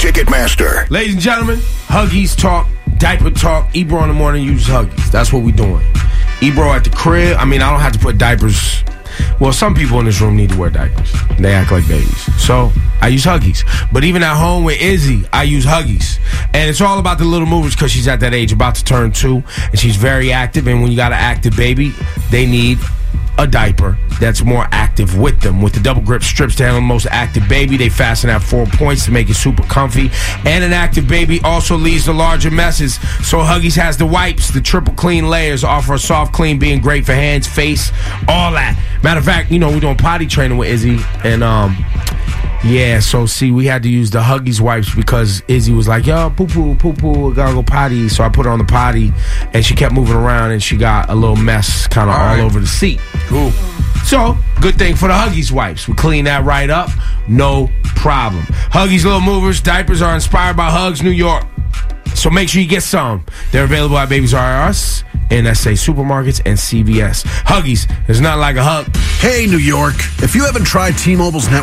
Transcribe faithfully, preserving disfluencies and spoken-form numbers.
Ticketmaster. Ladies and gentlemen, Huggies talk, diaper talk. Ebro in the morning uses Huggies. That's what we doing. Ebro at the crib. I mean, I don't have to put diapers. Well, some people in this room need to wear diapers. They act like babies. So, I use Huggies. But even at home with Izzy, I use Huggies. And it's all about the little movers because she's at that age, about to turn two. And she's very active. And when you got an active baby, they need a diaper that's more active with them. With the double grip strips to handle the most active baby, they fasten at four points to make it super comfy. And an active baby also leads to larger messes. So Huggies has the wipes, the triple clean layers, offer a soft clean, being great for hands, face, all that. Matter of fact, you know, we're doing potty training with Izzy, and um yeah, so see, we had to use the Huggies wipes because Izzy was like, yo, poo-poo, poo-poo, gotta go potty. So I put her on the potty, and she kept moving around, and she got a little mess kind of all, all right. over the seat. Cool. So, good thing for the Huggies wipes. We clean that right up, no problem. Huggies Little Movers, diapers are inspired by Hugs New York. So make sure you get some. They're available at Babies R Us, N S A supermarkets, and C V S. Huggies, there's not like a hug. Hey, New York, if you haven't tried T-Mobile's network,